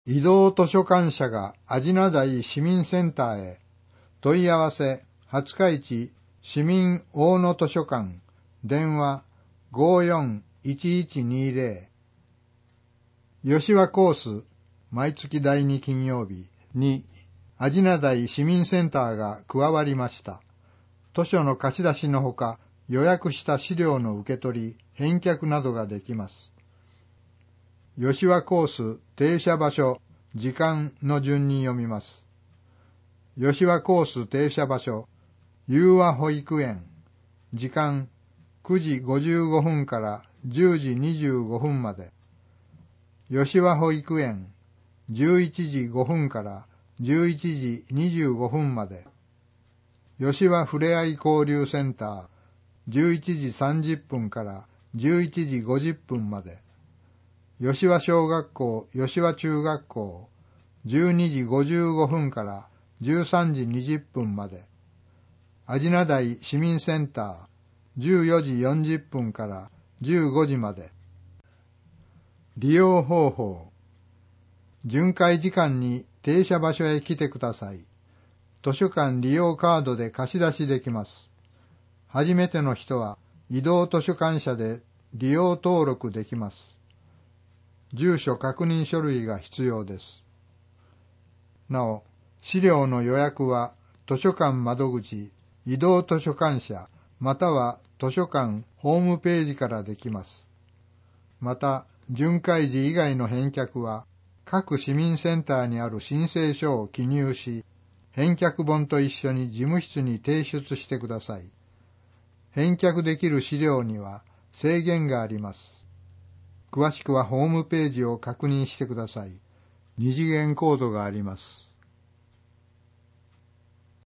移動図書館社が阿品台市民センターへ。問い合わせ廿日市市民大野図書館。電話541120。吉和コース毎月第2金曜日に阿品台市民センターが加わりました。図書の貸し出しのほか、予約した資料の受け取り、返却などができます。吉和コース停車場所、時間の順に読みます。吉和コース停車場所、裕和保育園。時間9時55分から10時25分まで。吉和保育園、11時5分から11時25分まで。吉和ふれあい交流センター、11時30分から11時50分まで。吉和小学校、吉和中学校、12時55分から13時20分まで。阿品台市民センター、14時40分から15時まで。利用方法。巡回時間に停車場所へ来てください。図書館利用カードで貸し出しできます。初めての人は移動図書館社で利用登録できます。住所確認書類が必要です。なお、資料の予約は図書館窓口、移動図書館社、または図書館ホームページからできます。また、巡回時以外の返却は、各市民センターにある申請書を記入し、返却本と一緒に事務室に提出してください。返却できる資料には制限があります。詳しくはホームページを確認してください。二次元コードがあります。